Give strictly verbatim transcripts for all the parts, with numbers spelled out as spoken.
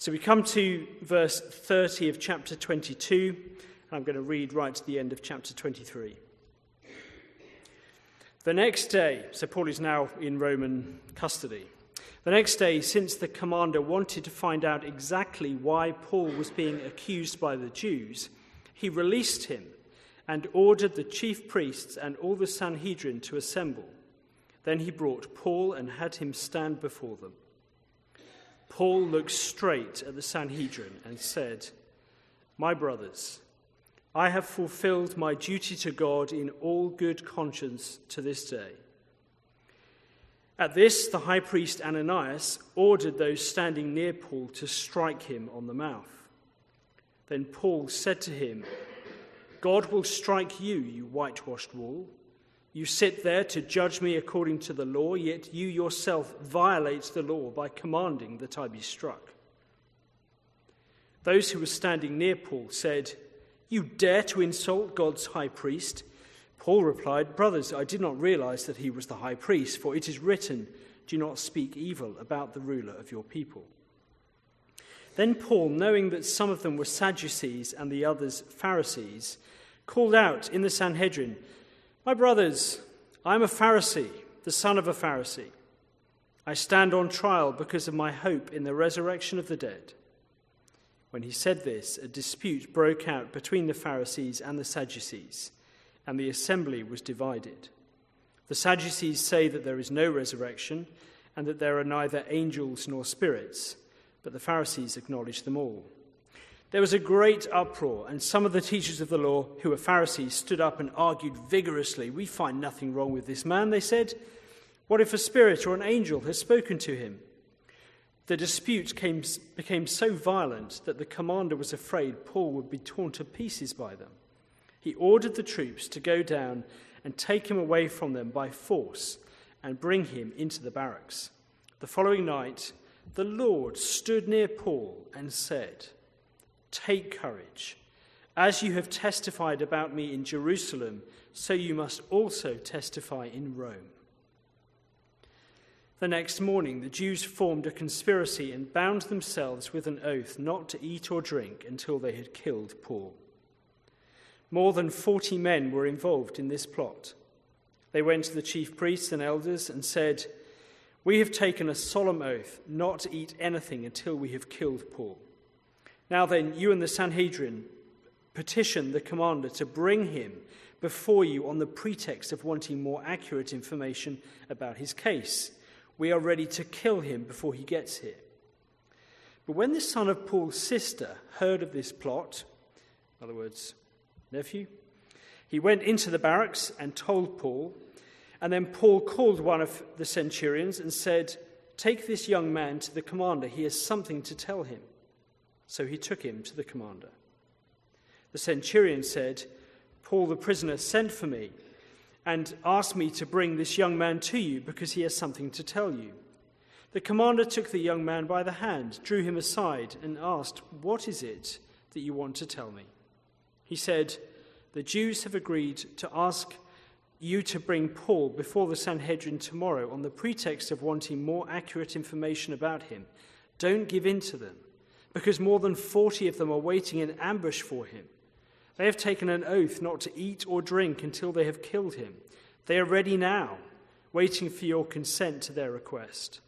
So we come to verse thirty of chapter twenty-two, and I'm going to read right to the end of chapter twenty-three. The next day, so Paul is now in Roman custody. The next day, since the commander wanted to find out exactly why Paul was being accused by the Jews, he released him and ordered the chief priests and all the Sanhedrin to assemble. Then he brought Paul and had him stand before them. Paul looked straight at the Sanhedrin and said, "My brothers, I have fulfilled my duty to God in all good conscience to this day." At this, the high priest Ananias ordered those standing near Paul to strike him on the mouth. Then Paul said to him, "God will strike you, you whitewashed wall. You sit there to judge me according to the law, yet you yourself violate the law by commanding that I be struck." Those who were standing near Paul said, "You dare to insult God's high priest?" Paul replied, "Brothers, I did not realize that he was the high priest, for it is written, 'Do not speak evil about the ruler of your people.'" Then Paul, knowing that some of them were Sadducees and the others Pharisees, called out in the Sanhedrin, "My brothers, I am a Pharisee, the son of a Pharisee. I stand on trial because of my hope in the resurrection of the dead." When he said this, a dispute broke out between the Pharisees and the Sadducees, and the assembly was divided. The Sadducees say that there is no resurrection and that there are neither angels nor spirits, but the Pharisees acknowledge them all. There was a great uproar, and some of the teachers of the law, who were Pharisees, stood up and argued vigorously. "We find nothing wrong with this man," they said. "What if a spirit or an angel has spoken to him?" The dispute came, became so violent that the commander was afraid Paul would be torn to pieces by them. He ordered the troops to go down and take him away from them by force and bring him into the barracks. The following night, the Lord stood near Paul and said, "Take courage. As you have testified about me in Jerusalem, so you must also testify in Rome." The next morning, the Jews formed a conspiracy and bound themselves with an oath not to eat or drink until they had killed Paul. More than forty men were involved in this plot. They went to the chief priests and elders and said, "We have taken a solemn oath not to eat anything until we have killed Paul. Now then, you and the Sanhedrin petition the commander to bring him before you on the pretext of wanting more accurate information about his case. We are ready to kill him before he gets here." But when the son of Paul's sister heard of this plot, in other words, nephew, he went into the barracks and told Paul, and then Paul called one of the centurions and said, "Take this young man to the commander, he has something to tell him." So he took him to the commander. The centurion said, "Paul the prisoner sent for me and asked me to bring this young man to you because he has something to tell you." The commander took the young man by the hand, drew him aside, and asked, "What is it that you want to tell me?" He said, "The Jews have agreed to ask you to bring Paul before the Sanhedrin tomorrow on the pretext of wanting more accurate information about him. Don't give in to them, because more than forty of them are waiting in ambush for him. They have taken an oath not to eat or drink until they have killed him. They are ready now, waiting for your consent to their request."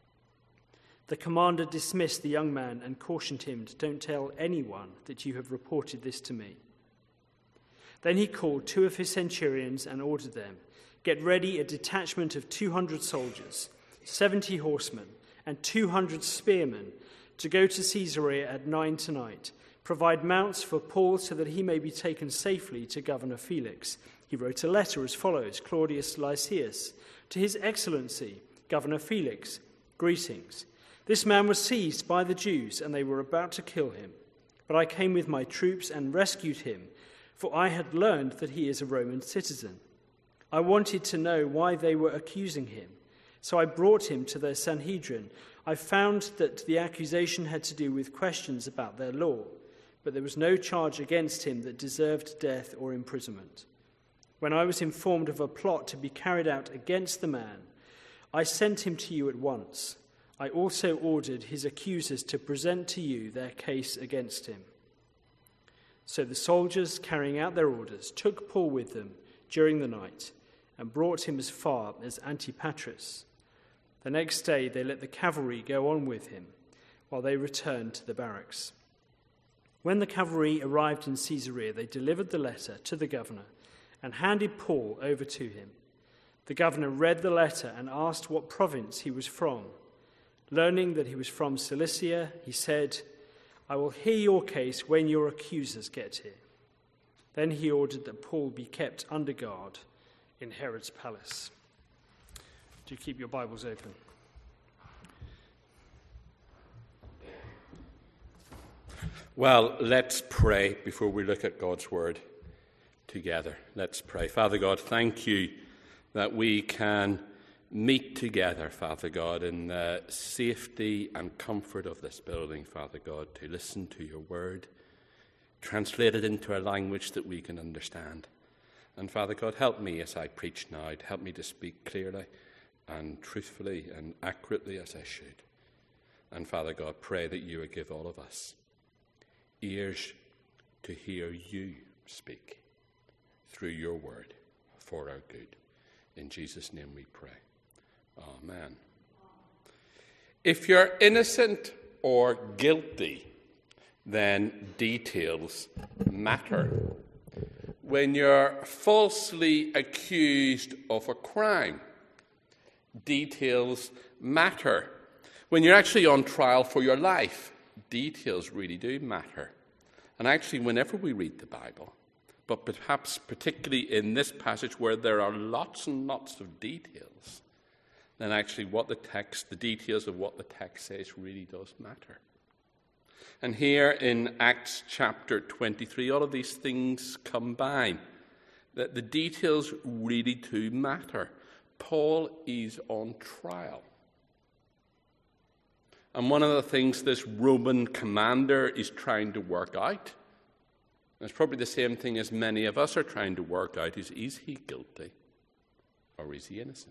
The commander dismissed the young man and cautioned him to don't tell anyone that you have reported this to me. Then he called two of his centurions and ordered them, "Get ready a detachment of two hundred soldiers, seventy horsemen, and two hundred spearmen to go to Caesarea at nine tonight. Provide mounts for Paul so that he may be taken safely to Governor Felix." He wrote a letter as follows: "Claudius Lysias, to His Excellency, Governor Felix, greetings. This man was seized by the Jews, and they were about to kill him. But I came with my troops and rescued him, for I had learned that he is a Roman citizen. I wanted to know why they were accusing him, so I brought him to their Sanhedrin. I found that the accusation had to do with questions about their law, but there was no charge against him that deserved death or imprisonment. When I was informed of a plot to be carried out against the man, I sent him to you at once. I also ordered his accusers to present to you their case against him." So the soldiers, carrying out their orders, took Paul with them during the night and brought him as far as Antipatris. The next day they let the cavalry go on with him while they returned to the barracks. When the cavalry arrived in Caesarea, they delivered the letter to the governor and handed Paul over to him. The governor read the letter and asked what province he was from. Learning that he was from Cilicia, he said, "I will hear your case when your accusers get here." Then he ordered that Paul be kept under guard in Herod's palace. Do keep your Bibles open. Well, let's pray before we look at God's word together. Let's pray. Father God, thank you that we can meet together, Father God, in the safety and comfort of this building, Father God, to listen to your word, translate it into a language that we can understand. And Father God, help me as I preach now. Help me to speak clearly and truthfully and accurately as I should. And Father God, pray that you would give all of us ears to hear you speak through your word for our good. In Jesus' name we pray. Amen. If you're innocent or guilty, then details matter. When you're falsely accused of a crime, details matter. When you're actually on trial for your life, details really do matter. And actually, whenever we read the Bible, but perhaps particularly in this passage where there are lots and lots of details, then actually what the text, the details of what the text says really does matter. And here in Acts chapter twenty-three, all of these things combine. That the details really do matter. Paul is on trial. And one of the things this Roman commander is trying to work out, and it's probably the same thing as many of us are trying to work out, is, is he guilty or is he innocent?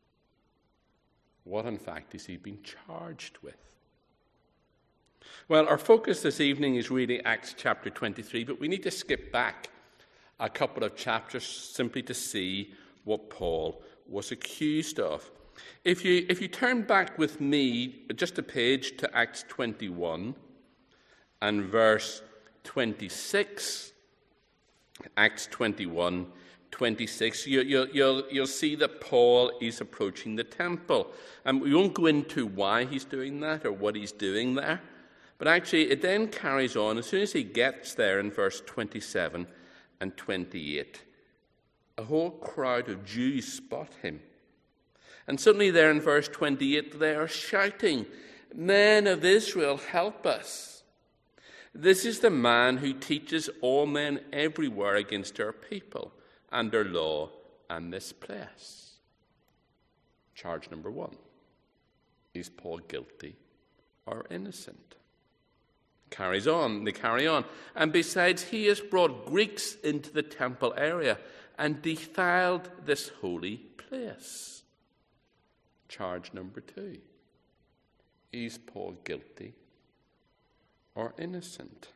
What, in fact, is he being charged with? Well, our focus this evening is really Acts chapter twenty-three, but we need to skip back a couple of chapters simply to see what Paul was accused of. If you, if you turn back with me just a page to Acts twenty-one and verse twenty-six, Acts twenty-one, twenty-six, you, you, you'll, you'll see that Paul is approaching the temple. And we won't go into why he's doing that or what he's doing there. But actually, it then carries on. As soon as he gets there in verse twenty-seven and twenty-eight, a whole crowd of Jews spot him. And suddenly there in verse twenty-eight, they are shouting, "Men of Israel, help us. This is the man who teaches all men everywhere against our people and our law and this place." Charge number one. Is Paul guilty or innocent? Carries on, they carry on. And besides, he has brought Greeks into the temple area and defiled this holy place. Charge number two. Is Paul guilty or innocent?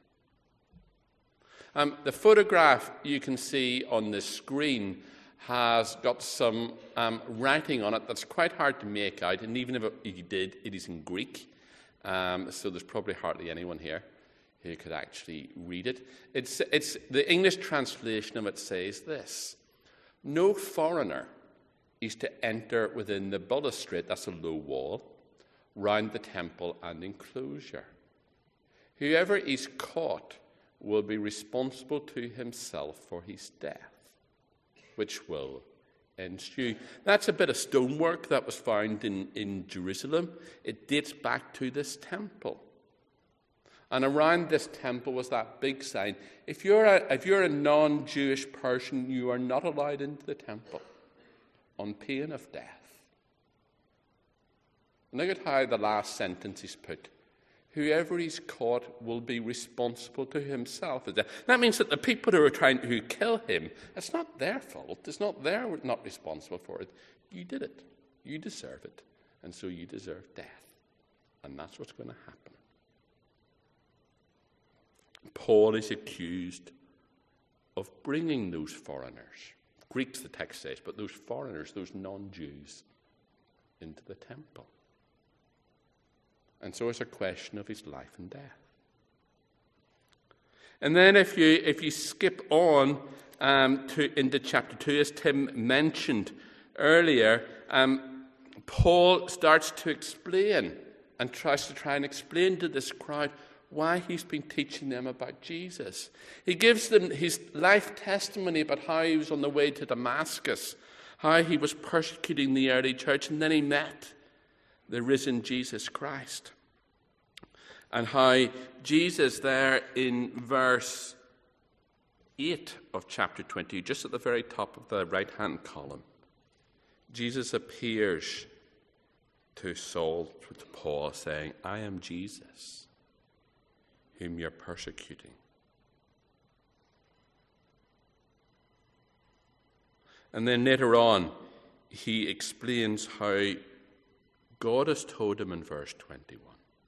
Um, the photograph you can see on the screen has got some um, writing on it that's quite hard to make out, and even if it, you did, it is in Greek, um, so there's probably hardly anyone here who could actually read it. It's, it's the English translation of it says this: "No foreigner is to enter within the balustrade," that's a low wall, "round the temple and enclosure. Whoever is caught will be responsible to himself for his death, which will ensue." That's a bit of stonework that was found in, in Jerusalem. It dates back to this temple. And around this temple was that big sign: if you're a, if you're a non-Jewish person, you are not allowed into the temple on pain of death. And look at how the last sentence is put: whoever is caught will be responsible to himself. That means that the people who are trying to kill him, it's not their fault. It's not they're not responsible for it. You did it. You deserve it. And so you deserve death. And that's what's going to happen. Paul is accused of bringing those foreigners, Greeks the text says, but those foreigners, those non-Jews, into the temple. And so it's a question of his life and death. And then if you if you skip on um, to into chapter two, as Tim mentioned earlier, um, Paul starts to explain and tries to try and explain to this crowd why he's been teaching them about Jesus. He gives them his life testimony about how he was on the way to Damascus, how he was persecuting the early church, and then he met the risen Jesus Christ. And how Jesus there in verse eight of chapter twenty, just at the very top of the right-hand column, Jesus appears to Saul, to Paul, saying, I am Jesus, whom you're persecuting. And then later on, he explains how God has told him in verse twenty-one,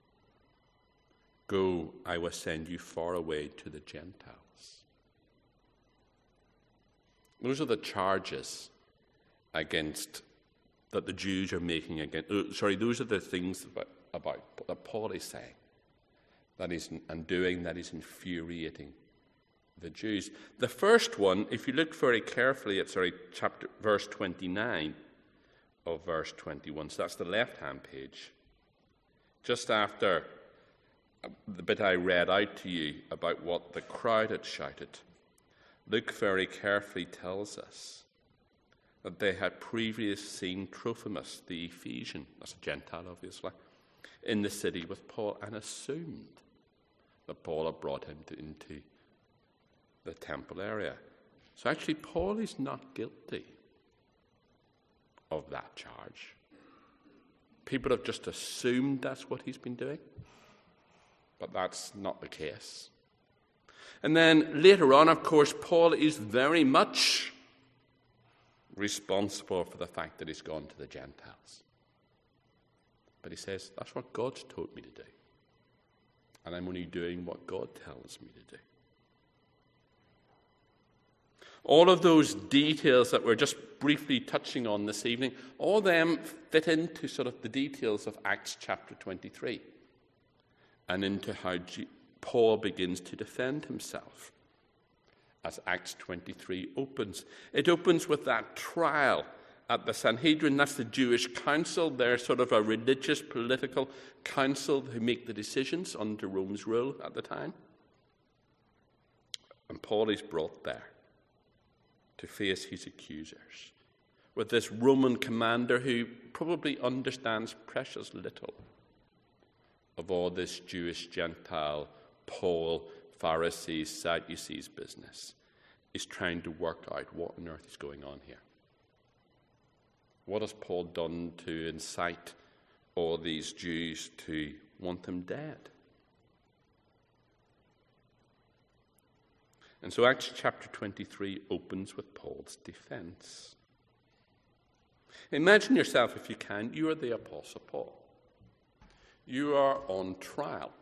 go, I will send you far away to the Gentiles. Those are the charges against that the Jews are making against. Uh, sorry, those are the things about, about that Paul is saying that is and doing that is infuriating the Jews. The first one, if you look very carefully at sorry chapter verse twenty-nine of verse twenty-one, so that's the left-hand page, just after the bit I read out to you about what the crowd had shouted, Luke very carefully tells us that they had previously seen Trophimus, the Ephesian, that's a Gentile obviously, in the city with Paul, and assumed that Paul had brought him to, into the temple area. So actually Paul is not guilty of that charge. People have just assumed that's what he's been doing. But that's not the case. And then later on, of course, Paul is very much responsible for the fact that he's gone to the Gentiles. But he says, that's what God's told me to do. And I'm only doing what God tells me to do. All of those details that we're just briefly touching on this evening, all of them fit into sort of the details of Acts chapter twenty-three. And into how G- Paul begins to defend himself as Acts twenty-three opens. It opens with that trial at the Sanhedrin. That's the Jewish council. They're sort of a religious, political council who make the decisions under Rome's rule at the time. And Paul is brought there to face his accusers with this Roman commander who probably understands precious little of all this Jewish, Gentile, Paul, Pharisees, Sadducees business, is trying to work out what on earth is going on here. What has Paul done to incite all these Jews to want him dead? And so Acts chapter twenty-three opens with Paul's defense. Imagine yourself, if you can, you are the Apostle Paul. You are on trial.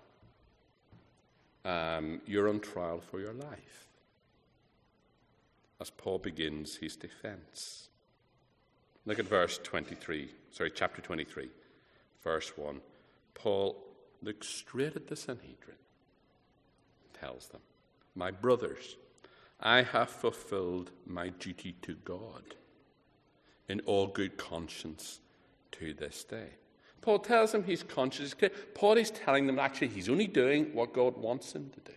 Um, you're on trial for your life. As Paul begins his defense. Look at verse twenty-three, sorry, chapter twenty-three, verse one. Paul looks straight at the Sanhedrin, tells them, my brothers, I have fulfilled my duty to God in all good conscience to this day. Paul tells them his conscience is clear. Paul is telling them actually he's only doing what God wants him to do.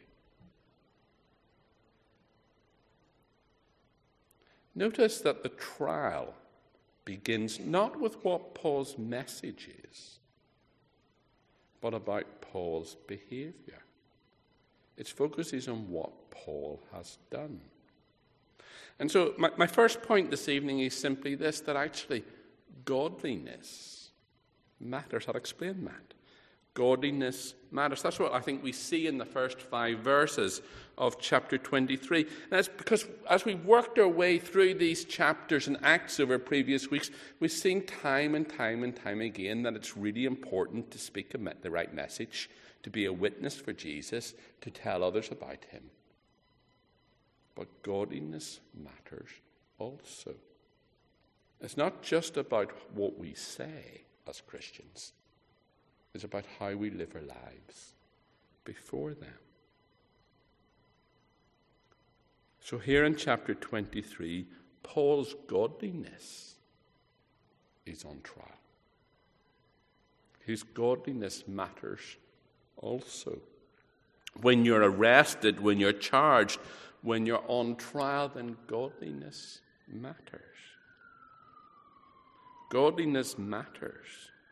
Notice that the trial begins not with what Paul's message is, but about Paul's behavior. Its focus is on what Paul has done. And so my, my first point this evening is simply this, that actually godliness matters. I'll explain that. Godliness matters. That's what I think we see in the first five verses of chapter twenty-three. And that's because as we worked our way through these chapters and Acts over previous weeks, we've seen time and time and time again that it's really important to speak the right message, to be a witness for Jesus, to tell others about him. But godliness matters also. It's not just about what we say as Christians. It's about how we live our lives before them. So here in chapter twenty-three, Paul's godliness is on trial. His godliness matters also. When you're arrested, when you're charged, when you're on trial, then godliness matters. Godliness matters.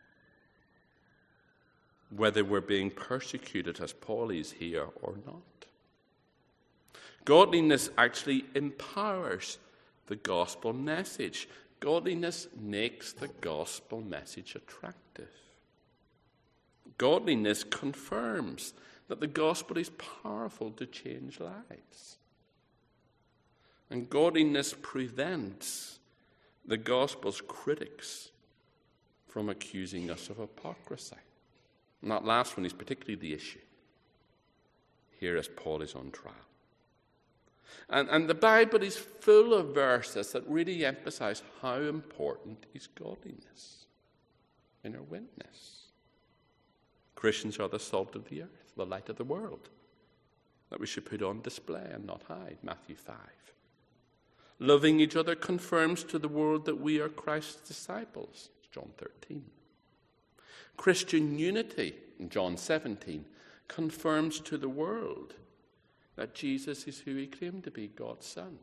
Whether we're being persecuted as Paul is here or not. Godliness actually empowers the gospel message. Godliness makes the gospel message attractive. Godliness confirms that the gospel is powerful to change lives. And godliness prevents the gospel's critics from accusing us of hypocrisy. And that last one is particularly the issue here as Paul is on trial. And, and the Bible is full of verses that really emphasize how important is godliness in our witness. Christians are the salt of the earth, the light of the world, that we should put on display and not hide, Matthew five. Loving each other confirms to the world that we are Christ's disciples, John thirteen. Christian unity, in John seventeen, confirms to the world that Jesus is who he claimed to be, God's Son.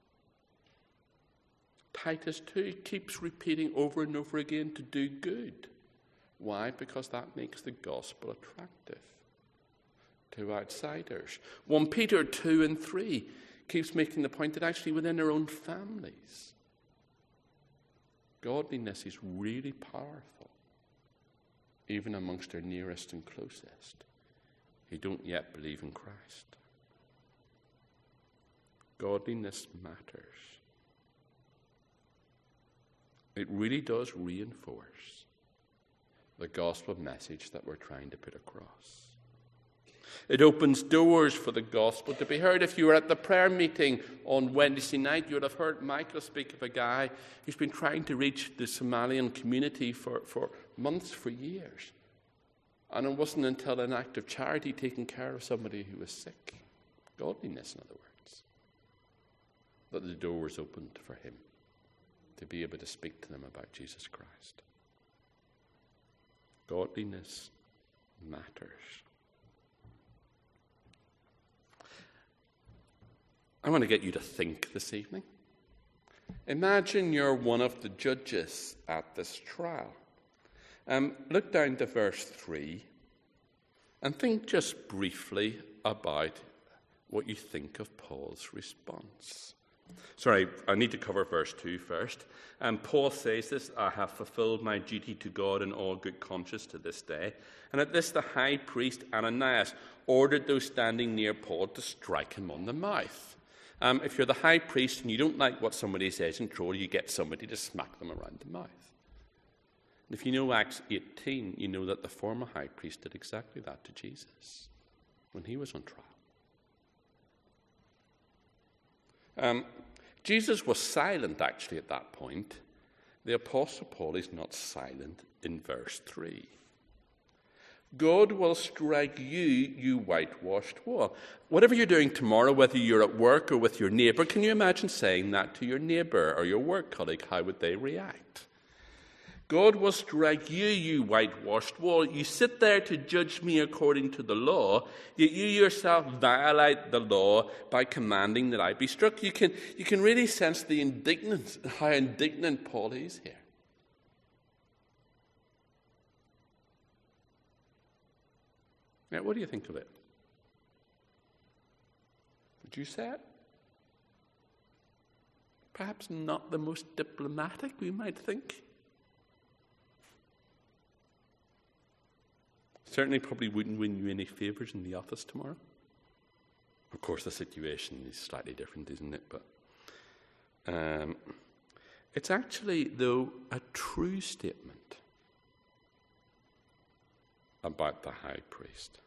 Titus two keeps repeating over and over again to do good. Why? Because that makes the gospel attractive to outsiders. First Peter two and three keeps making the point that actually within our own families, godliness is really powerful, even amongst our nearest and closest who don't yet believe in Christ. Godliness matters. It really does reinforce the gospel message that we're trying to put across. It opens doors for the gospel to be heard. If you were at the prayer meeting on Wednesday night, you would have heard Michael speak of a guy who's been trying to reach the Somalian community for, for months, for years. And it wasn't until an act of charity taking care of somebody who was sick, godliness in other words, that the door was opened for him to be able to speak to them about Jesus Christ. Godliness matters. I want to get you to think this evening. Imagine you're one of the judges at this trial. Um, look down to verse three and think just briefly about what you think of Paul's response. Sorry, I need to cover verse two first. And Paul says this, I have fulfilled my duty to God in all good conscience to this day. And at this the high priest Ananias ordered those standing near Paul to strike him on the mouth. Um, if you're the high priest and you don't like what somebody says in trial, you get somebody to smack them around the mouth. And if you know Acts eighteen, you know that the former high priest did exactly that to Jesus when he was on trial. Um, Jesus was silent, actually, at that point. The Apostle Paul is not silent in verse three. God will strike you, you whitewashed wall. Whatever you're doing tomorrow, whether you're at work or with your neighbour, can you imagine saying that to your neighbour or your work colleague? How would they react? God will strike you, you whitewashed wall. You sit there to judge me according to the law, yet you yourself violate the law by commanding that I be struck. You can, you can really sense the indignance, how indignant Paul is here. Now, what do you think of it? Would you say it? Perhaps not the most diplomatic, we might think. Certainly probably wouldn't win you any favours in the office tomorrow. Of course, the situation is slightly different, isn't it? But um, it's actually, though, a true statement about the high priest.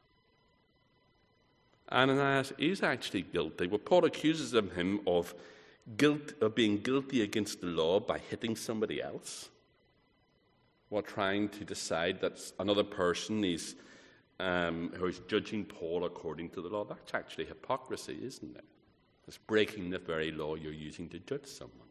Ananias is actually guilty. Well, Paul accuses him of guilt of being guilty against the law by hitting somebody else, while trying to decide that another person is um, who is judging Paul according to the law. That's actually hypocrisy, isn't it? It's breaking the very law you're using to judge someone.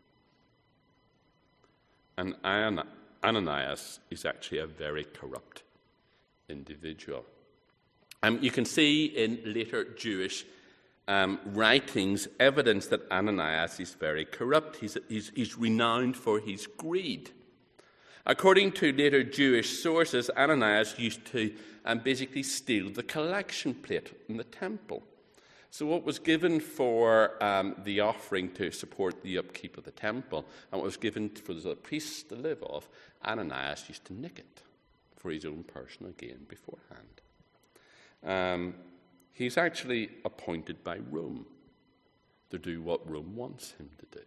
And Ananias is actually a very corrupt individual. Um, you can see in later Jewish um, writings evidence that Ananias is very corrupt. He's, he's, he's renowned for his greed. According to later Jewish sources, Ananias used to um, basically steal the collection plate in the temple. So what was given for um, the offering to support the upkeep of the temple, and what was given for the priests to live off, Ananias used to nick it for his own personal gain beforehand. Um, he's actually appointed by Rome to do what Rome wants him to do.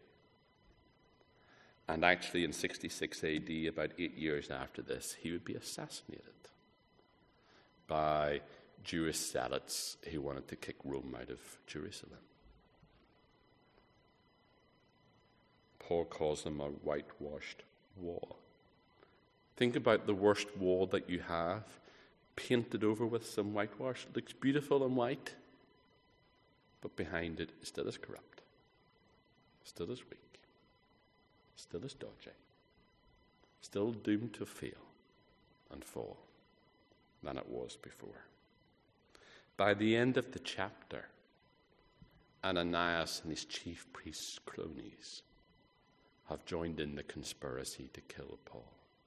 And actually in sixty-six A D, about eight years after this, he would be assassinated by Jewish zealots who wanted to kick Rome out of Jerusalem. Paul calls them a whitewashed wall. Think about the worst wall that you have, painted over with some whitewash. It looks beautiful and white, but behind it, it still is corrupt, still is weak, still is dodgy, still doomed to fail and fall than it was before. By the end of the chapter, Ananias and his chief priest's cronies have joined in the conspiracy to kill Paul.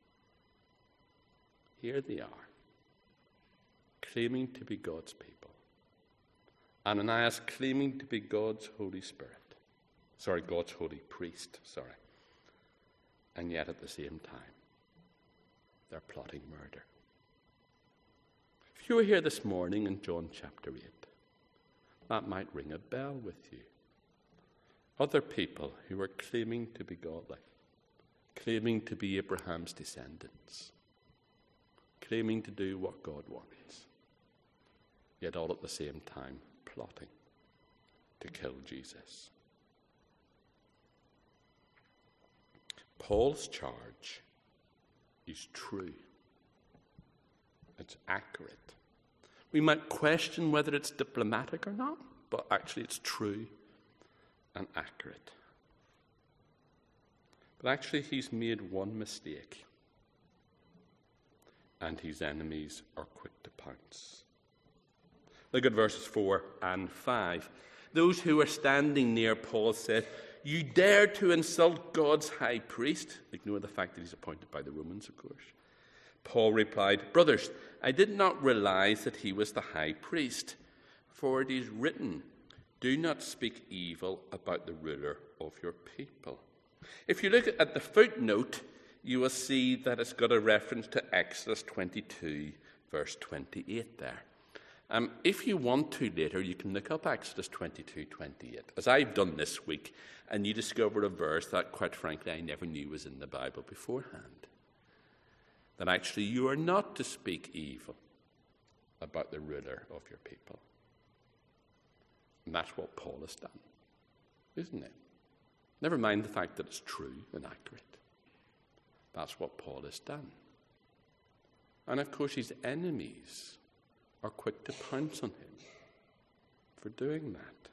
Here they are, claiming to be God's people. Ananias claiming to be God's Holy Spirit. Sorry, God's holy priest, sorry. And yet at the same time, they're plotting murder. If you were here this morning in John chapter eight, that might ring a bell with you. Other people who are claiming to be godly, claiming to be Abraham's descendants, claiming to do what God wants, yet all at the same time plotting to kill Jesus. Paul's charge is true. It's accurate. We might question whether it's diplomatic or not, but actually it's true and accurate. But actually he's made one mistake, and his enemies are quick to pounce. Look at verses four and five. Those who were standing near Paul said, "You dare to insult God's high priest?" Ignore the fact that he's appointed by the Romans, of course. Paul replied, "Brothers, I did not realize that he was the high priest, for it is written, 'Do not speak evil about the ruler of your people.'" If you look at the footnote, you will see that it's got a reference to Exodus twenty-two, verse twenty-eight there. Um, if you want to later, you can look up Exodus twenty-two, twenty-eight, as I've done this week, and you discover a verse that, quite frankly, I never knew was in the Bible beforehand. That actually you are not to speak evil about the ruler of your people. And that's what Paul has done, isn't it? Never mind the fact that it's true and accurate. That's what Paul has done. And of course his enemies are quick to pounce on him for doing that.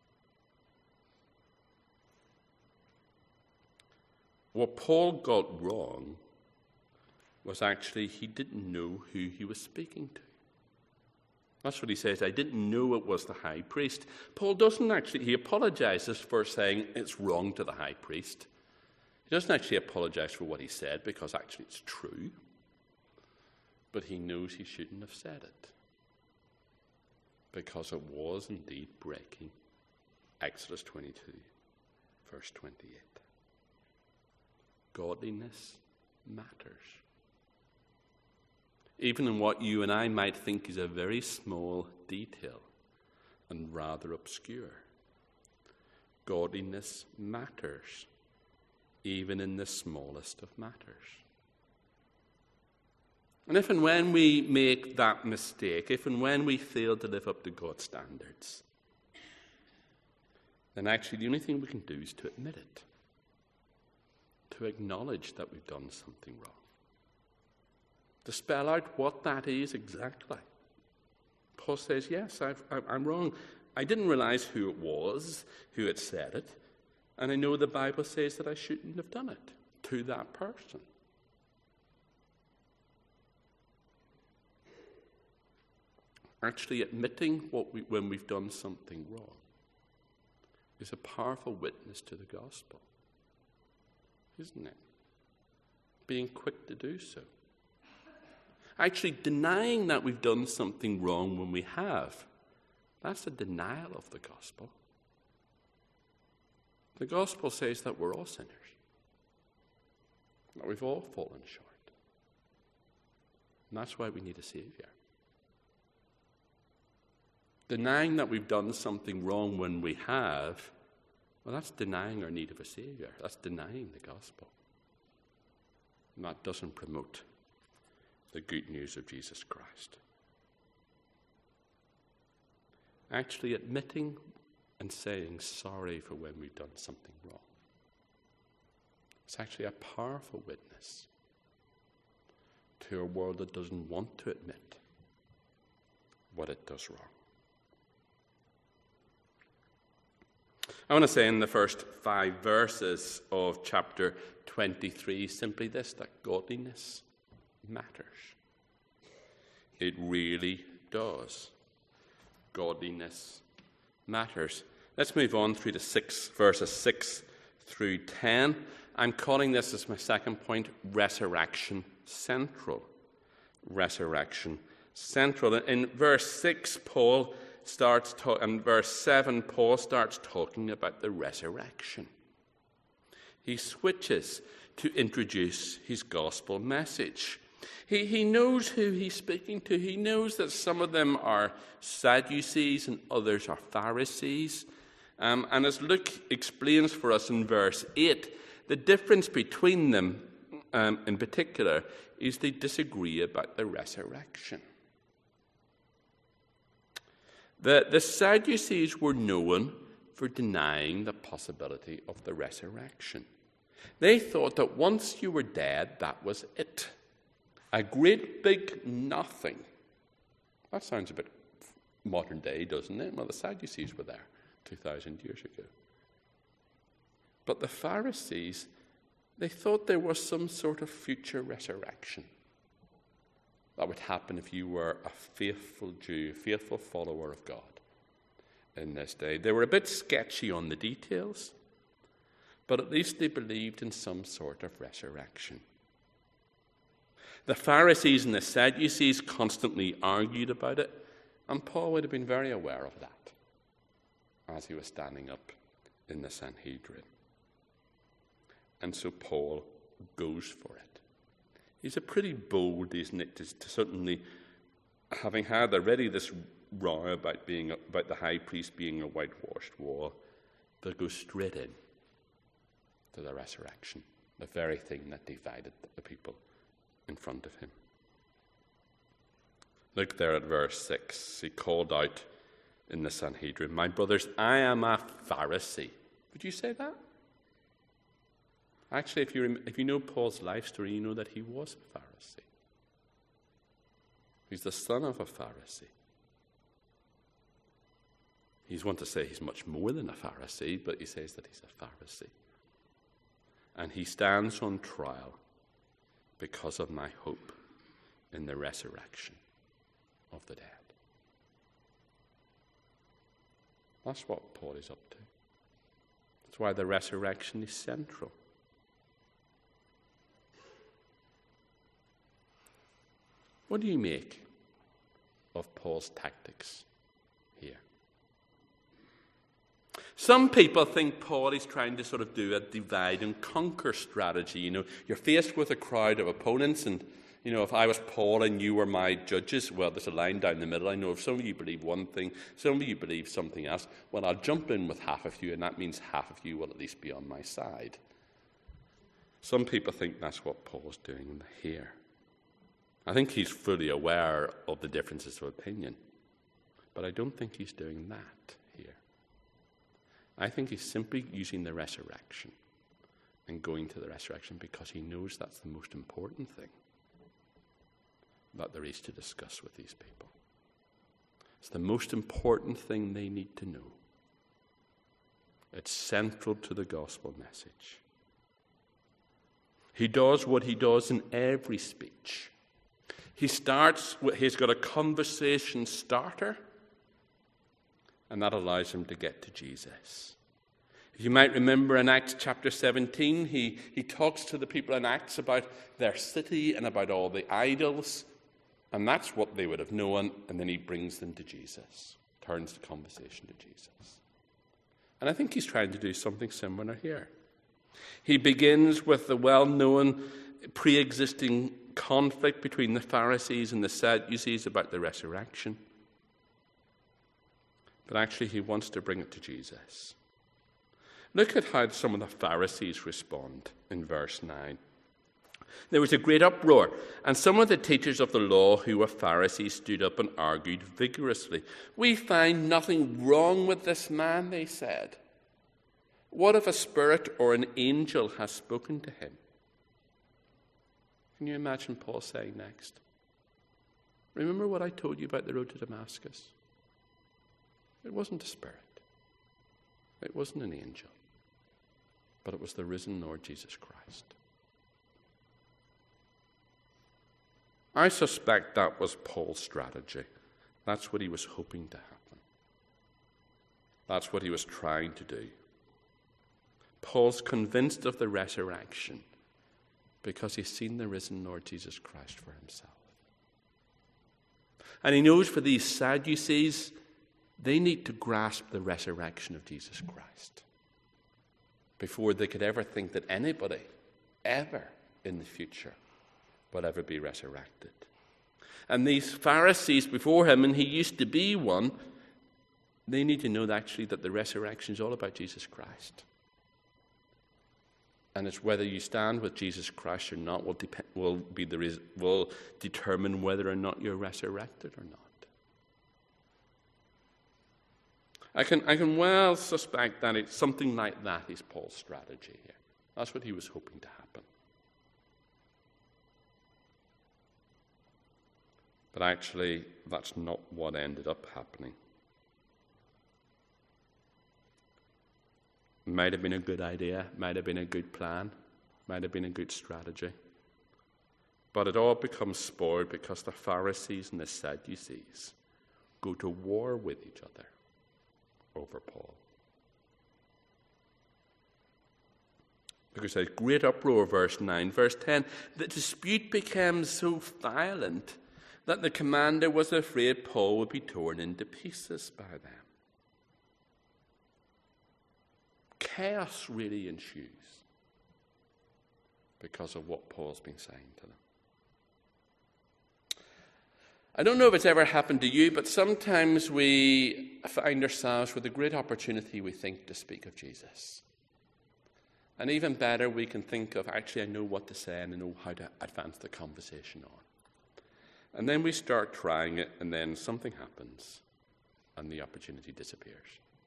What Paul got wrong was actually he didn't know who he was speaking to. That's what he says. I didn't know it was the high priest. Paul doesn't actually, he apologizes for saying it's wrong to the high priest. He doesn't actually apologize for what he said because actually it's true. But he knows he shouldn't have said it because it was indeed breaking Exodus twenty-two, verse twenty-eight. Godliness matters. even in what you and I might think is a very small detail and rather obscure. Godliness matters, even in the smallest of matters. And if and when we make that mistake, if and when we fail to live up to God's standards, then actually the only thing we can do is to admit it, to acknowledge that we've done something wrong, to spell out what that is exactly. Paul says, yes, I've, I'm wrong. I didn't realize who it was, who had said it, and I know the Bible says that I shouldn't have done it to that person. Actually admitting what we, when we've done something wrong is a powerful witness to the gospel, isn't it? Being quick to do so. Actually denying that we've done something wrong when we have, that's a denial of the gospel. The gospel says that we're all sinners, that we've all fallen short. And that's why we need a Savior. Denying that we've done something wrong when we have, well, that's denying our need of a Savior. That's denying the gospel. And that doesn't promote the good news of Jesus Christ. Actually admitting and saying sorry for when we've done something wrong. It's actually a powerful witness to a world that doesn't want to admit what it does wrong. I want to say in the first five verses of chapter twenty-three simply this, that godliness matters. It really does. Godliness matters. Let's move on through to six, verses six through ten. I'm calling this, as my second point, resurrection central. Resurrection central. In verse six, Paul starts to, and verse seven, Paul starts talking about the resurrection. He switches to introduce his gospel message. He, he knows who he's speaking to. He knows that some of them are Sadducees and others are Pharisees. Um, and as Luke explains for us in verse eight, the difference between them, um, in particular, is they disagree about the resurrection. The, the Sadducees were known for denying the possibility of the resurrection. They thought that once you were dead, that was it. A great big nothing. That sounds a bit modern day, doesn't it? Well, the Sadducees were there two thousand years ago. But the Pharisees, they thought there was some sort of future resurrection that would happen if you were a faithful Jew, a faithful follower of God in this day. They were a bit sketchy on the details, but at least they believed in some sort of resurrection. The Pharisees and the Sadducees constantly argued about it, and Paul would have been very aware of that as he was standing up in the Sanhedrin. And so Paul goes for it. He's a pretty bold, isn't it, to, to certainly, having had already this row about being about the high priest being a whitewashed wall, to go straight in to the resurrection, the very thing that divided the people in front of him. Look there at verse six. He called out in the Sanhedrin, "My brothers, I am a Pharisee." Would you say that? Actually, if you, if you know Paul's life story, you know that he was a Pharisee. He's the son of a Pharisee. He's one to say he's much more than a Pharisee, but he says that he's a Pharisee. And he stands on trial because of my hope in the resurrection of the dead. That's what Paul is up to. That's why the resurrection is central. What do you make of Paul's tactics here? Some people think Paul is trying to sort of do a divide and conquer strategy. You know, you're faced with a crowd of opponents, and You know, if I was Paul and you were my judges, well, there's a line down the middle. I know if some of you believe one thing, some of you believe something else, well, I'll jump in with half of you, and that means half of you will at least be on my side. Some people think that's what Paul's doing here. I think he's fully aware of the differences of opinion, but I don't think he's doing that here. I think he's simply using the resurrection and going to the resurrection because he knows that's the most important thing that there is to discuss with these people. It's the most important thing they need to know. It's central to the gospel message. He does what he does in every speech. He starts, with, he's got a conversation starter, and that allows him to get to Jesus. You might remember in Acts chapter seventeen, he, he talks to the people in Acts about their city and about all the idols, and that's what they would have known, and then he brings them to Jesus, turns the conversation to Jesus. And I think he's trying to do something similar here. He begins with the well-known pre-existing conflict between the Pharisees and the Sadducees about the resurrection. But actually he wants to bring it to Jesus. Look at how some of the Pharisees respond in verse nine. There was a great uproar, and some of the teachers of the law who were Pharisees stood up and argued vigorously. We find nothing wrong with this man, they said. What if a spirit or an angel has spoken to him? Can you imagine Paul saying next? Remember what I told you about the road to Damascus? It wasn't a spirit. It wasn't an angel. But it was the risen Lord Jesus Christ. I suspect that was Paul's strategy. That's what he was hoping to happen. That's what he was trying to do. Paul's convinced of the resurrection because he's seen the risen Lord Jesus Christ for himself. And he knows for these Sadducees, they need to grasp the resurrection of Jesus Christ before they could ever think that anybody, ever in the future, will ever be resurrected. And these Pharisees before him, and he used to be one, they need to know that actually that the resurrection is all about Jesus Christ. And it's whether you stand with Jesus Christ or not will, depend, will, be the res- will determine whether or not you're resurrected or not. I can, I can well suspect that it's something like that is Paul's strategy here. That's what he was hoping to happen. But actually, that's not what ended up happening. Might have been a good idea, might have been a good plan, might have been a good strategy. But it all becomes spoiled because the Pharisees and the Sadducees go to war with each other over Paul. Because a great uproar, verse nine. Verse ten, the dispute became so violent that the commander was afraid Paul would be torn into pieces by them. Chaos really ensues because of what Paul's been saying to them. I don't know if it's ever happened to you, but sometimes we find ourselves with a great opportunity, we think, to speak of Jesus. And even better, we can think of, actually, I know what to say and I know how to advance the conversation on. And then we start trying it, and then something happens, and the opportunity disappears.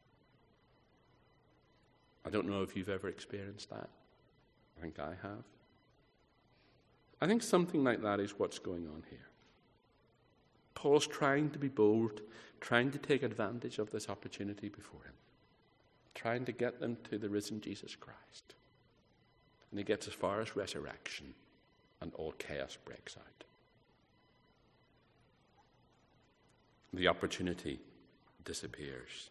I don't know if you've ever experienced that. I think I have. I think something like that is what's going on here. Paul's trying to be bold, trying to take advantage of this opportunity before him, trying to get them to the risen Jesus Christ. And he gets as far as resurrection, and all chaos breaks out. The opportunity disappears.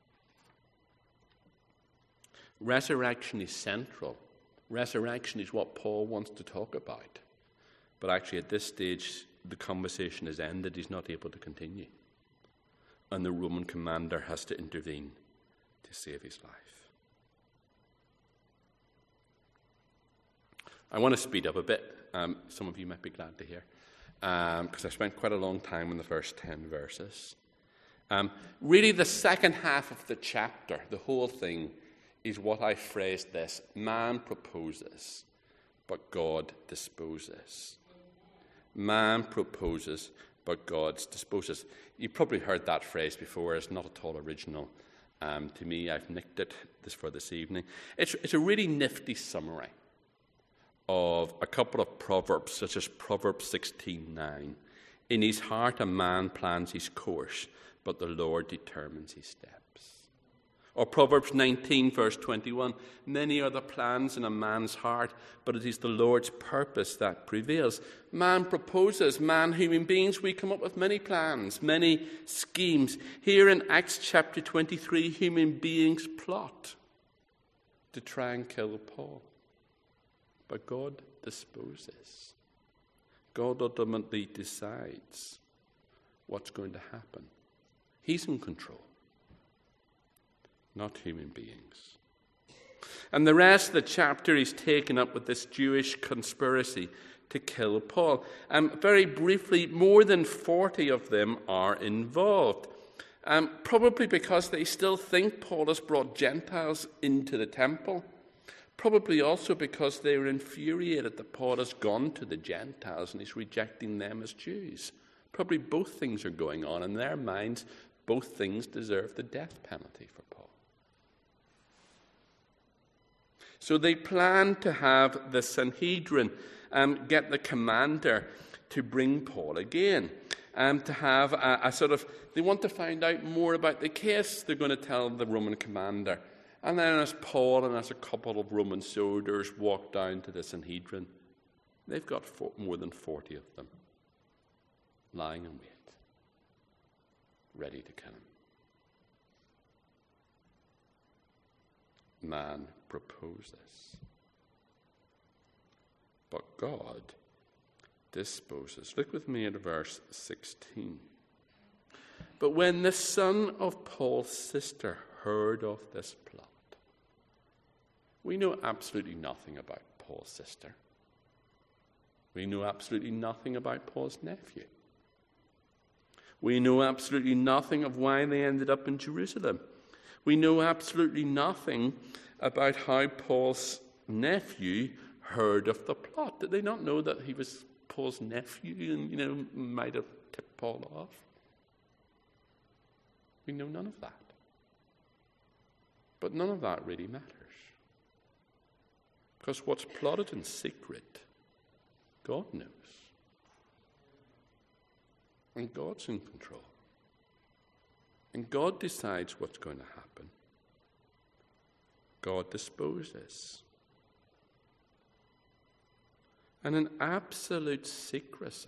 Resurrection is central. Resurrection is what Paul wants to talk about. But actually at this stage, the conversation has ended. He's not able to continue. And the Roman commander has to intervene to save his life. I want to speed up a bit um, some of you might be glad to hear, because um, I spent quite a long time in the first ten verses. Um, really, the second half of the chapter, the whole thing, is what I phrased this: man proposes, but God disposes. Man proposes, but God disposes. You've probably heard that phrase before. It's not at all original um, to me. I've nicked it this for this evening. It's, it's a really nifty summary of a couple of proverbs, such as Proverbs sixteen nine. In his heart a man plans his course, but the Lord determines his steps. Or Proverbs nineteen, verse twenty-one. Many are the plans in a man's heart, but it is the Lord's purpose that prevails. Man proposes. Man, human beings, we come up with many plans, many schemes. Here in Acts chapter twenty-three, human beings plot to try and kill Paul. But God disposes. God ultimately decides what's going to happen. He's in control, not human beings. And the rest of the chapter is taken up with this Jewish conspiracy to kill Paul. Um, very briefly, more than forty of them are involved, um, probably because they still think Paul has brought Gentiles into the temple, probably also because they were infuriated that Paul has gone to the Gentiles and he's rejecting them as Jews. Probably both things are going on. In their minds, both things deserve the death penalty for Paul. So they plan to have the Sanhedrin um, get the commander to bring Paul again, um, to have a, a sort of, they want to find out more about the case. They're going to tell the Roman commander. And then as Paul and as a couple of Roman soldiers walk down to the Sanhedrin, they've got four, more than forty of them lying in wait, ready to kill him. Man proposes, but God disposes. Look with me at verse sixteen. But when the son of Paul's sister heard of this plot, we know absolutely nothing about Paul's sister. We know absolutely nothing about Paul's nephew. We know absolutely nothing of why they ended up in Jerusalem. We know absolutely nothing about how Paul's nephew heard of the plot. Did they not know that he was Paul's nephew and, you know, might have tipped Paul off? We know none of that. But none of that really matters. Because what's plotted in secret, God knows. And God's in control. And God decides what's going to happen. God disposes. And in absolute secrecy,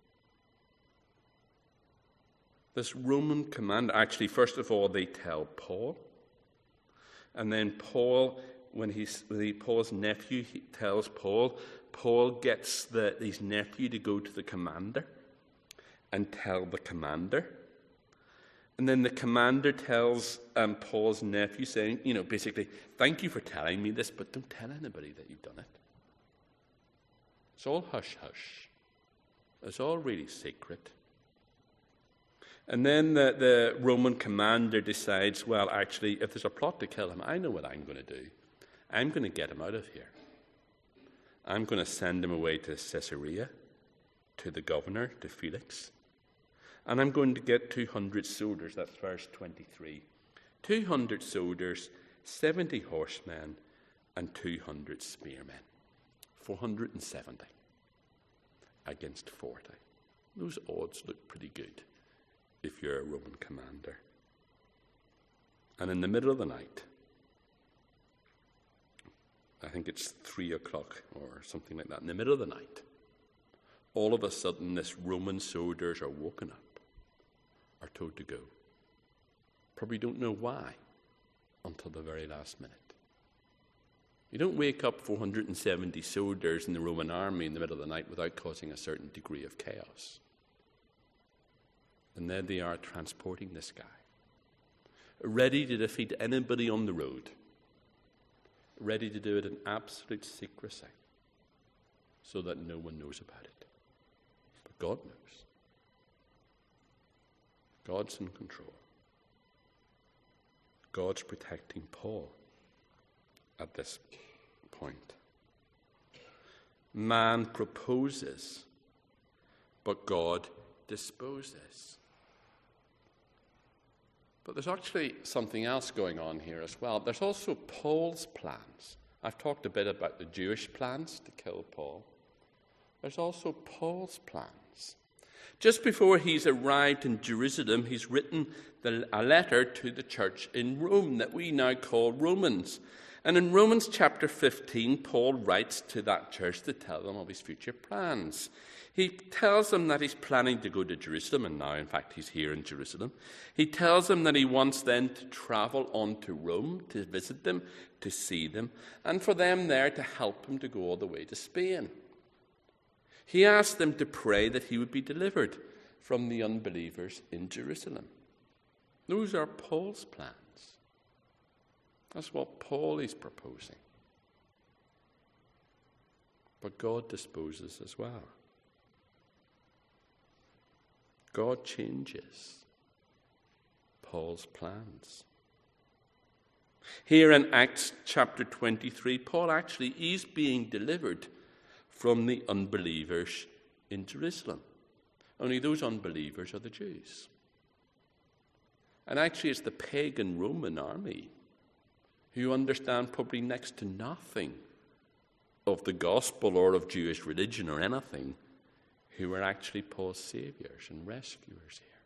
this Roman commander, actually, first of all, they tell Paul. And then Paul, when he's when he, Paul's nephew he tells Paul, Paul gets the, his nephew to go to the commander and tell the commander. And then the commander tells um, Paul's nephew, saying, you know, basically, thank you for telling me this, but don't tell anybody that you've done it. It's all hush-hush. It's all really secret. And then the, the Roman commander decides, well, actually, if there's a plot to kill him, I know what I'm going to do. I'm going to get him out of here. I'm going to send him away to Caesarea, to the governor, to Felix. And I'm going to get two hundred soldiers, that's verse twenty-three. two hundred soldiers, seventy horsemen, and two hundred spearmen. four hundred seventy against forty. Those odds look pretty good if you're a Roman commander. And in the middle of the night, I think it's three o'clock or something like that, in the middle of the night, all of a sudden this Roman soldiers are woken up, are told to go. Probably don't know why until the very last minute. You don't wake up four hundred seventy soldiers in the Roman army in the middle of the night without causing a certain degree of chaos. And there they are transporting this guy, ready to defeat anybody on the road, ready to do it in absolute secrecy. so that no one knows about it. But God knows. God's in control. God's protecting Paul at this point. Man proposes, but God disposes. But there's actually something else going on here as well. There's also Paul's plans. I've talked a bit about the Jewish plans to kill Paul. There's also Paul's plans. Just before he's arrived in Jerusalem, he's written the, a letter to the church in Rome that we now call Romans. And in Romans chapter fifteen, Paul writes to that church to tell them of his future plans. He tells them that he's planning to go to Jerusalem, and now, in fact, he's here in Jerusalem. He tells them that he wants them to travel on to Rome, to visit them, to see them, and for them there to help him to go all the way to Spain. He asked them to pray that he would be delivered from the unbelievers in Jerusalem. Those are Paul's plans. That's what Paul is proposing. But God disposes as well. God changes Paul's plans. Here in Acts chapter twenty-three, Paul actually is being delivered from the unbelievers in Jerusalem. Only those unbelievers are the Jews. And actually it's the pagan Roman army who understand probably next to nothing of the gospel or of Jewish religion or anything, who are actually Paul's saviors and rescuers here.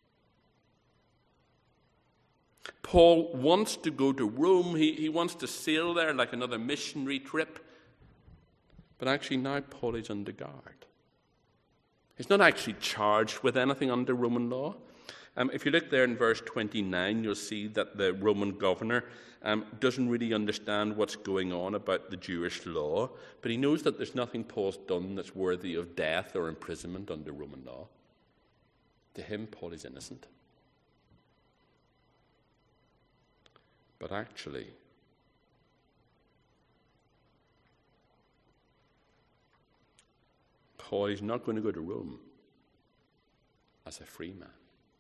Paul wants to go to Rome. He, he wants to sail there like another missionary trip. But actually now Paul is under guard. He's not actually charged with anything under Roman law. Um, if you look there in verse twenty-nine, you'll see that the Roman governor um, doesn't really understand what's going on about the Jewish law, but he knows that there's nothing Paul's done that's worthy of death or imprisonment under Roman law. To him, Paul is innocent. But actually, Paul is not going to go to Rome as a free man.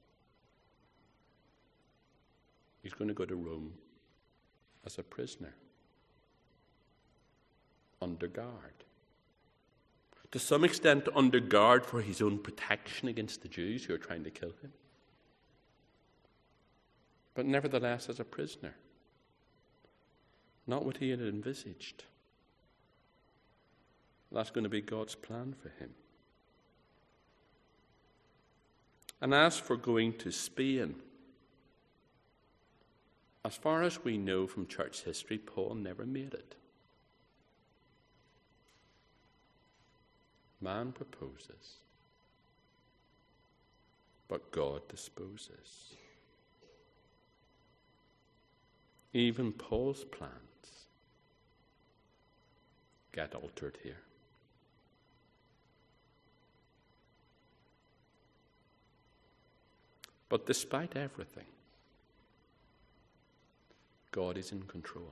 He's going to go to Rome as a prisoner, under guard. To some extent, under guard for his own protection against the Jews who are trying to kill him. But nevertheless, as a prisoner. Not what he had envisaged. That's going to be God's plan for him. And as for going to Spain, as far as we know from church history, Paul never made it. Man proposes, but God disposes. Even Paul's plans get altered here. But despite everything, God is in control.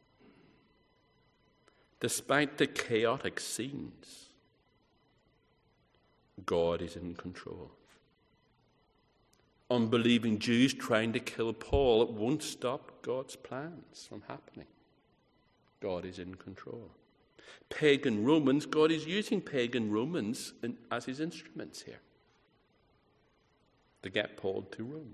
Despite the chaotic scenes, God is in control. Unbelieving Jews trying to kill Paul, it won't stop God's plans from happening. God is in control. Pagan Romans, God is using pagan Romans in, as his instruments here to get Paul to Rome.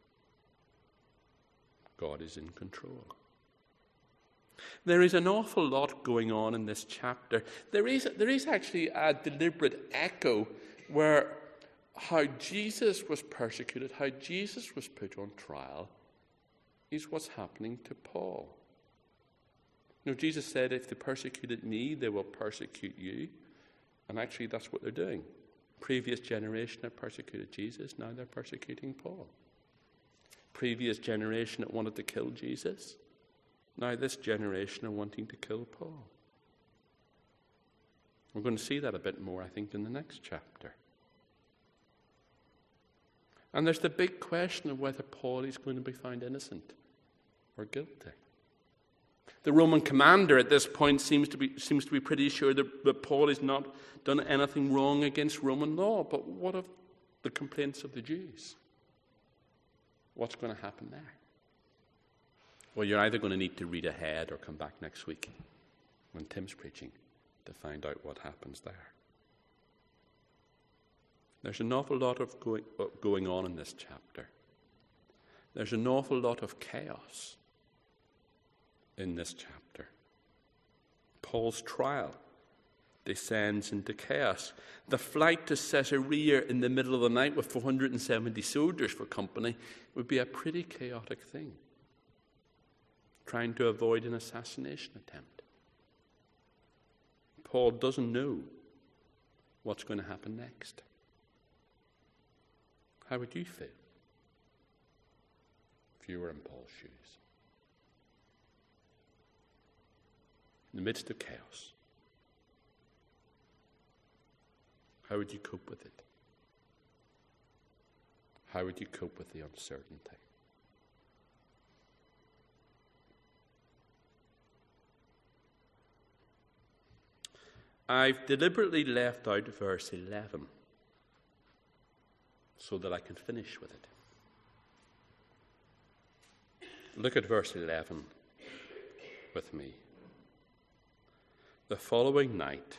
God is in control. There is an awful lot going on in this chapter. There is, there is actually a deliberate echo where how Jesus was persecuted, how Jesus was put on trial, is what's happening to Paul. You know, Jesus said, if they persecuted me, they will persecute you. And actually, that's what they're doing. Previous generation have persecuted Jesus, now they're persecuting Paul. Previous generation that wanted to kill Jesus, now this generation are wanting to kill Paul. We're going to see that a bit more, I think, in the next chapter. And there's the big question of whether Paul is going to be found innocent or guilty. The Roman commander at this point seems to be, seems to be pretty sure that, that Paul has not done anything wrong against Roman law. But what of the complaints of the Jews? What's going to happen there? Well, you're either going to need to read ahead or come back next week when Tim's preaching to find out what happens there. There's an awful lot of going, going on in this chapter. There's an awful lot of chaos in this chapter. Paul's trial descends into chaos. The flight to Caesarea in the middle of the night with four hundred seventy soldiers for company would be a pretty chaotic thing, trying to avoid an assassination attempt. Paul doesn't know what's going to happen next. How would you feel if you were in Paul's shoes? In the midst of chaos, how would you cope with it? How would you cope with the uncertainty? I've deliberately left out verse eleven so that I can finish with it. Look at verse eleven with me. The following night,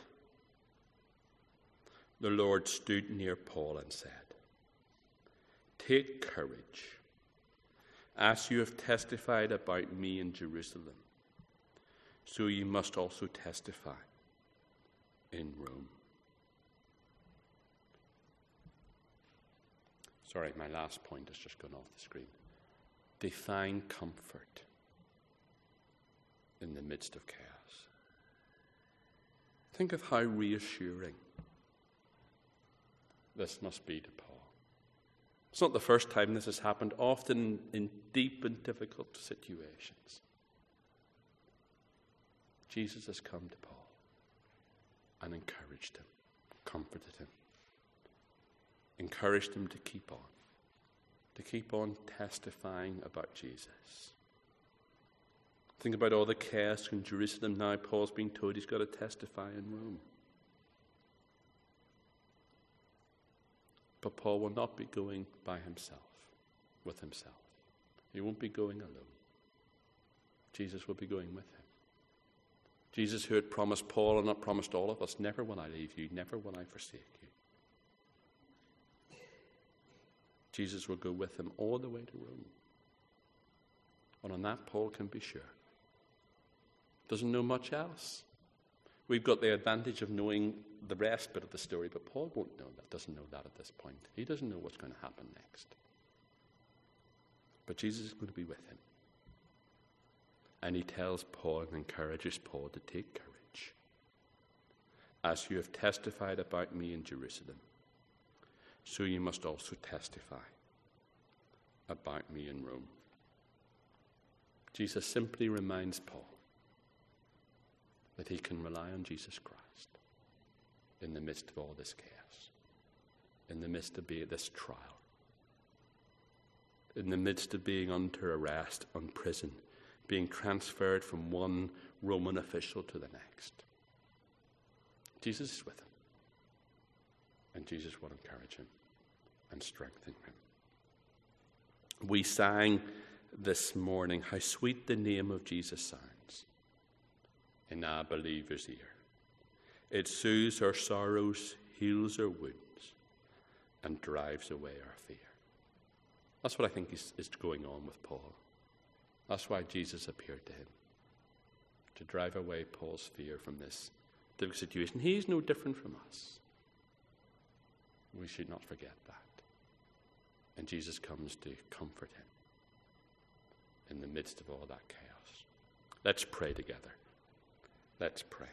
the Lord stood near Paul and said, "Take courage, as you have testified about me in Jerusalem, so you must also testify in Rome." Sorry, my last point has just gone off the screen. Define comfort in the midst of chaos. Think of how reassuring this must be to Paul. It's not the first time this has happened, often in deep and difficult situations. Jesus has come to Paul and encouraged him, comforted him, encouraged him to keep on, to keep on testifying about Jesus. Think about all the chaos in Jerusalem now. Paul's being told he's got to testify in Rome. But Paul will not be going by himself, with himself. He won't be going alone. Jesus will be going with him. Jesus, who had promised Paul and not promised all of us, "Never will I leave you, never will I forsake you." Jesus will go with him all the way to Rome. And on that, Paul can be sure. Doesn't know much else. We've got the advantage of knowing the rest bit of the story, but Paul won't know that, doesn't know that at this point. He doesn't know what's going to happen next. But Jesus is going to be with him. And he tells Paul and encourages Paul to take courage. "As you have testified about me in Jerusalem, so you must also testify about me in Rome." Jesus simply reminds Paul that he can rely on Jesus Christ in the midst of all this chaos, in the midst of this trial, in the midst of being under arrest, in prison, being transferred from one Roman official to the next. Jesus is with him, and Jesus will encourage him and strengthen him. We sang this morning, "How sweet the name of Jesus sounds in our believer's ear. It soothes our sorrows, heals our wounds, and drives away our fear." That's what I think is, is going on with Paul. That's why Jesus appeared to him, to drive away Paul's fear from this difficult situation. He's no different from us. We should not forget that. And Jesus comes to comfort him in the midst of all that chaos. Let's pray together. Let's pray.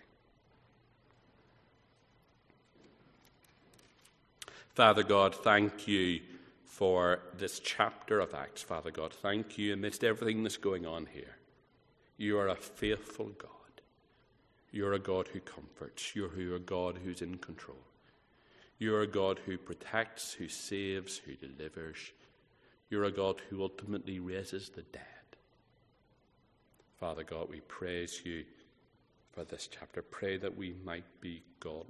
Father God, thank you for this chapter of Acts. Father God, thank you amidst everything that's going on here. You are a faithful God. You're a God who comforts. You're a God who's in control. You're a God who protects, who saves, who delivers. You're a God who ultimately raises the dead. Father God, we praise you for this chapter. Pray that we might be godly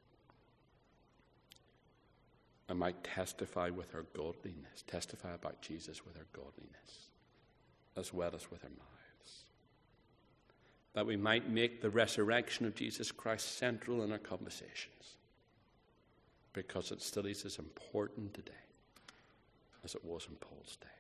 and might testify with our godliness, testify about Jesus with our godliness, as well as with our mouths. That we might make the resurrection of Jesus Christ central in our conversations, because it still is as important today as it was in Paul's day.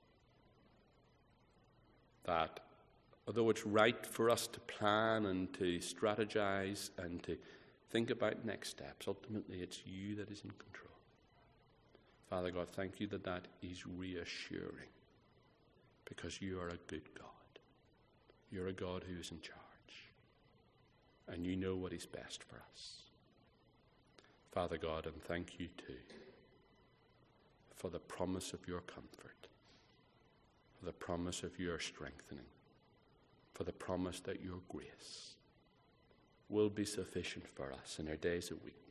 That although it's right for us to plan and to strategize and to think about next steps, ultimately it's you that is in control. Father God, thank you that that is reassuring, because you are a good God. You're a God who is in charge, and you know what is best for us. Father God, and thank you too for the promise of your comfort, for the promise of your strengthening, for the promise that your grace will be sufficient for us in our days of weakness,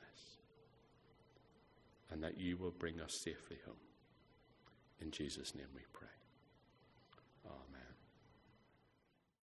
and that you will bring us safely home. In Jesus' name we pray. Amen.